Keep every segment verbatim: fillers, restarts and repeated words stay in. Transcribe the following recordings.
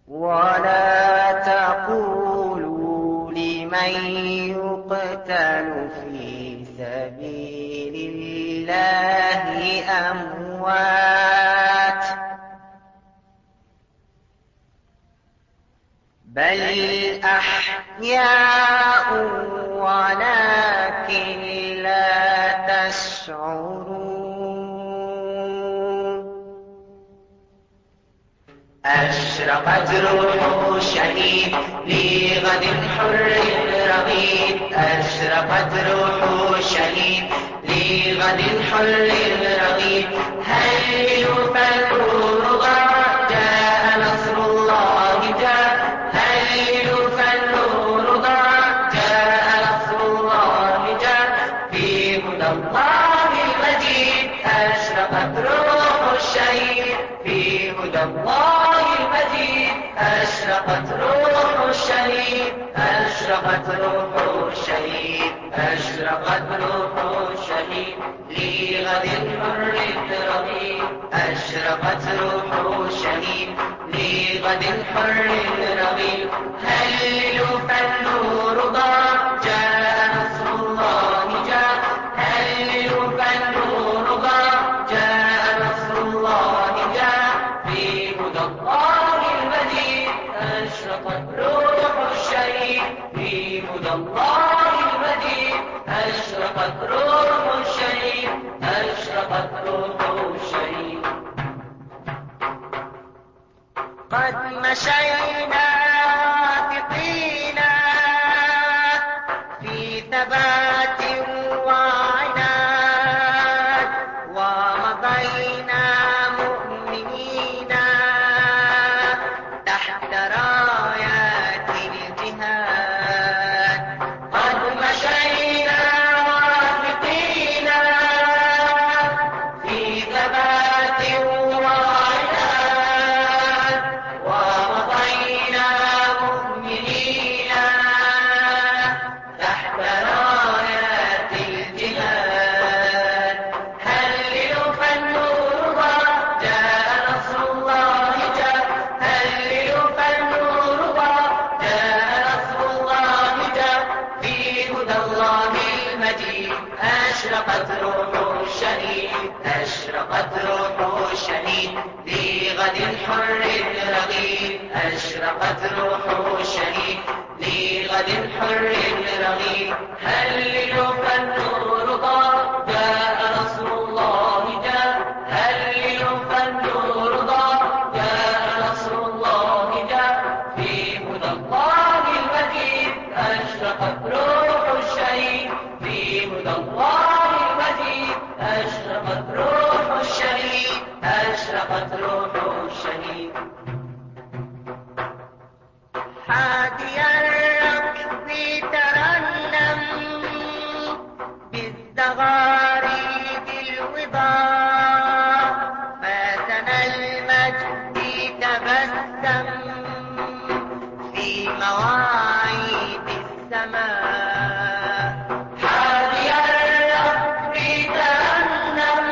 ولا تقولوا لمن يقتل في سبيل الله أموات بل أحياء ولكن لا تشعرون. أشرقت روح الشهيد لغد حر رغيد أشرقت روح الشهيد لغد حر رغيد هللوا فالنور ضاع جاء نصر الله جاء هللوا فالنور ضاع جاء نصر الله جاء في هدى الله المجيد أشرقت روح الشهيد في هدى الله المجيد أشرقت روح الشهيد أشرقت روح الشهيد أشرقت روح الشهيد لغد حر رغيد أشرقت روح الشهيد لغد حر رغيد هللوا فالنور ضاع جاء نصر الله جاء هللوا فالنور ضاع جاء نصر الله جاء في هدى الله المجيد أشرقت روح الشهيد في هدى الله المجيد أشرقت روح الشهيد أشرقت روح الشهيد. قد مشينا واثقينا في ثبات وعناد ومضينا مؤمنين تحت رايات الجهاد. قد مشينا واثقينا في ثبات وعناد ومضينا مؤمنين تحت رايات الجهاد هللوا فالنور ضاع جاء نصر الله جاء هللوا فالنور ضاع جاء نصر الله جاء في هدى الله المجيد أشرقت روح الشهيد أشرقت روح الشهيد لغد حر رغيد أشرقت روح الشهيد لغد حر رغيد هللوا فالنور ضاع جاء نصر الله جاء هللوا فالنور ضاع جاء نصر الله جاء في هدى الله المجيد أشرقت روح الشهيد في هدى الله المجيد أشرقت روح الشهيد أشرقت روح الشهيد. حادي الركب ترنم بالزغاريد الوضاء فاتنا المجد تبسم في مواعيد السماء. حادي الركب ترنم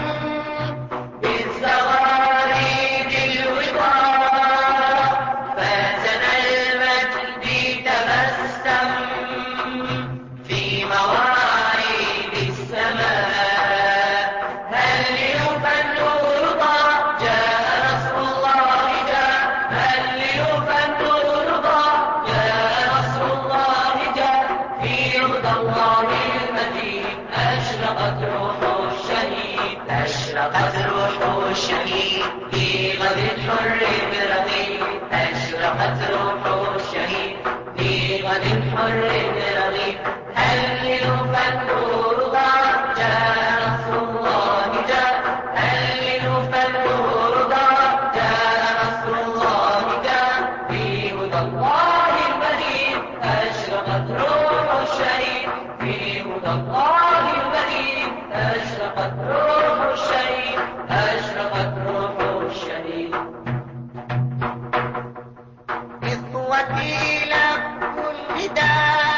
بالزغاريد الوضاء فاتنا المجد تبسم في مواعيد السماء هللوا فالنور ضاع جاء نصر الله جاء هللوا فالنور ضاع جاء نصر الله جاء في هدى الله المجيد أشرقت روح الشهيد أشرقت روح الشهيد في غد حر رغيد أشرقت روح الشهيد في غد حر رغيد هللوا فالنور ضاع جاء نصر الله جاء هللوا فالنور ضاع جاء نصر الله جاء في هدى الله المجيد أشرقت روح الشهيد في هدى الله المجيد أشرقت روح الشهيد أشرقت روح الشهيد. إخوتي لكم نداء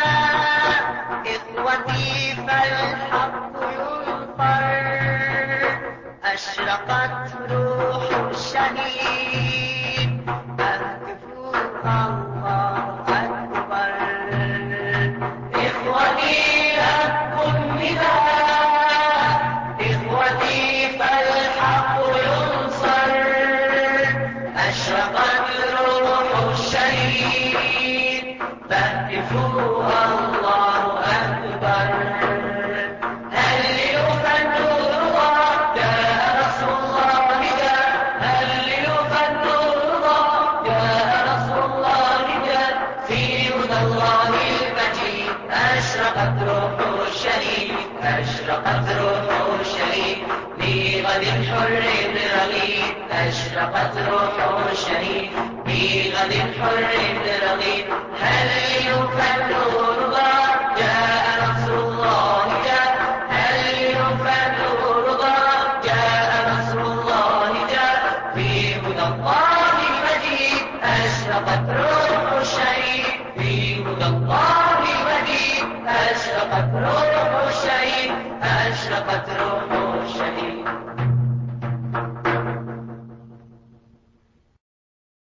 أشرقت روح الشهيد فاهتفوا الله أكبر هللوا فالنور ضاء جاء نصر الله جاء هللوا فالنور ضاء جاء نصر الله جاء في هدى الله المجيد أشرقت روح الشهيد أشرقت روح الشهيد بغد حر رغيد أشرقت روح الشهيد بغد حر رغيد هللوا فالنور ضاء جاء نصر الله جاء هللوا فالنور ضاء جاء نصر الله جاء في هدى الله المجيد أشرقت روح الشهيد في هدى الله المجيد أشرقت روح الشهيد أشرقت روح